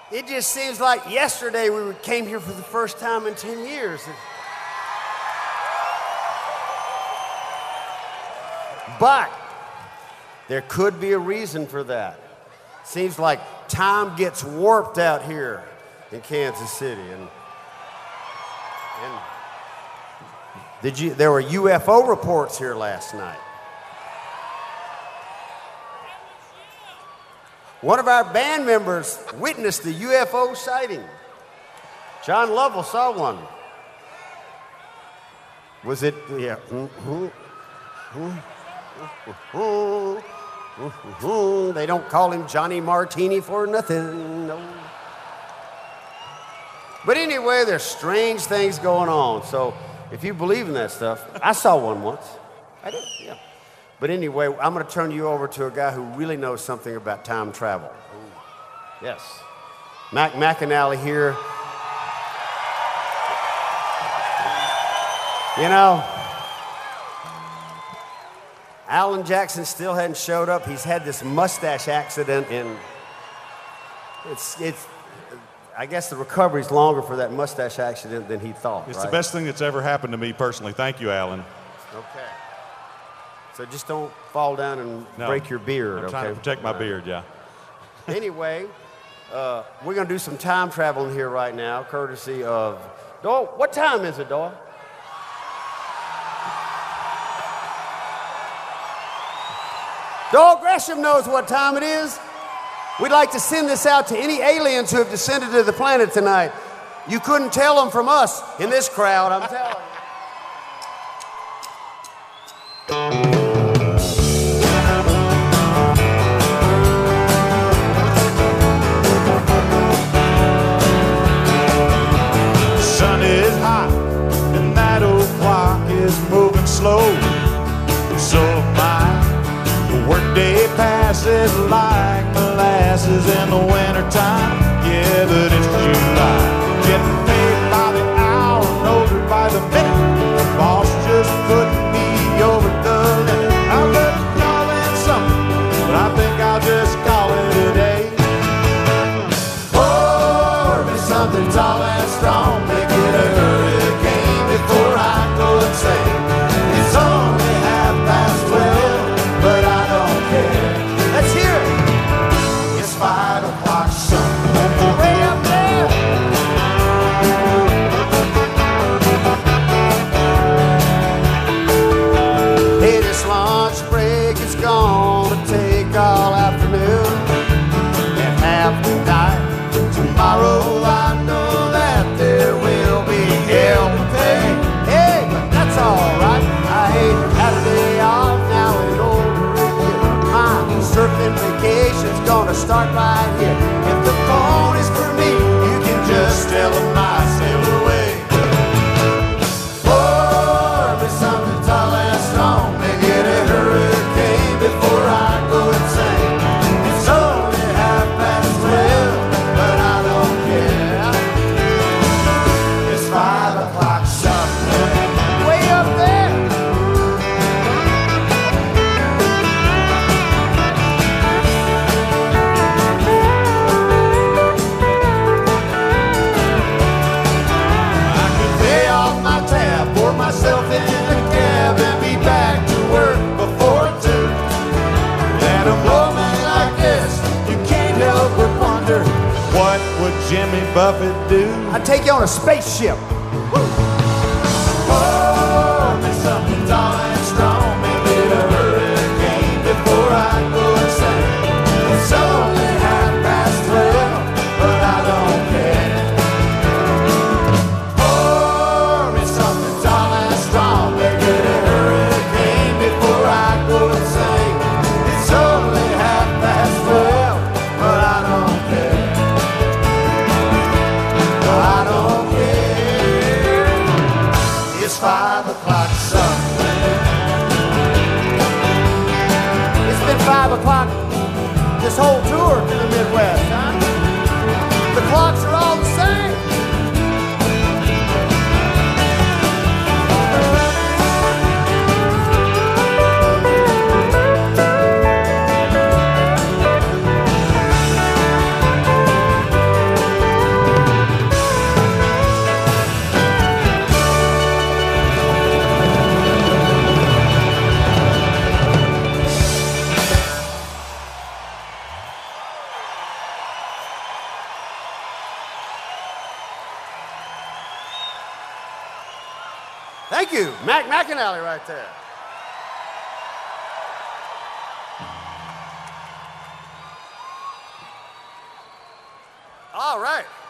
It just seems like yesterday we came here for the first time in 10 years. But there could be a reason for that. Seems like time gets warped out here in Kansas City. And there were UFO reports here last night. One of our band members witnessed the UFO sighting. John Lovell saw one. Was it, yeah. They don't call him Johnny Martini for nothing, no. But anyway, there's strange things going on. So if you believe in that stuff, I saw one once. I did, yeah. But anyway, I'm going to turn you over to a guy who really knows something about time travel. Yes. Mac McAnally here. You know, Alan Jackson still hadn't showed up. He's had this mustache accident, and I guess the recovery's longer for that mustache accident than he thought. It's right? the best thing that's ever happened to me personally. Thank you, Alan. Okay. So just don't fall down and break your beard, I'm trying to protect my beard, yeah. Anyway, we're going to do some time traveling here right now, courtesy of Doyle. What time is it, Doyle? Doyle Gresham knows what time it is. We'd like to send this out to any aliens who have descended to the planet tonight. You couldn't tell them from us in this crowd, I'm telling you. Sun is hot and that old clock is moving slow. So my workday passes like molasses in the wintertime. Yeah, but it's July. Getting paid by the hour and older by the minute. The boss just put me over the limit. I would call it something, but I think I'll just call it a day. Pour me something tall and strong, make it a hurricane before I go insane. It's only 12:30, but I don't care. Let's hear it. It's 5 o'clock somewhere Way up there. Hey, this lunch break is gonna take all afternoon and half the night. Tomorrow I know that there will be hell to pay. Hey, but that's all right. I ain't had a day off now in over a year. My surfing vacation's gonna start right here. If the phone is for me, you can just tell them I sail away. Pour me something tall and strong, make it a hurricane before I go insane. It's only 12:30, but I don't care. It's 5 o'clock somewhere way up there. I could pay off my tab, pour myself in the cab, and be back to work before 2. At a moment like this, you can't help but wonder, What would Jimmy Buffett do? I'd take you on a spaceship. Pour me something tall and strong, make it a hurricane before I go insane. It's only 12:30, but I don't care. Pour me something tall and strong, make it a hurricane before I go insane. It's only 12:30, but I don't care. I don't care. It's 5 o'clock somewhere. Thank you, Mac McAnally right there. All right.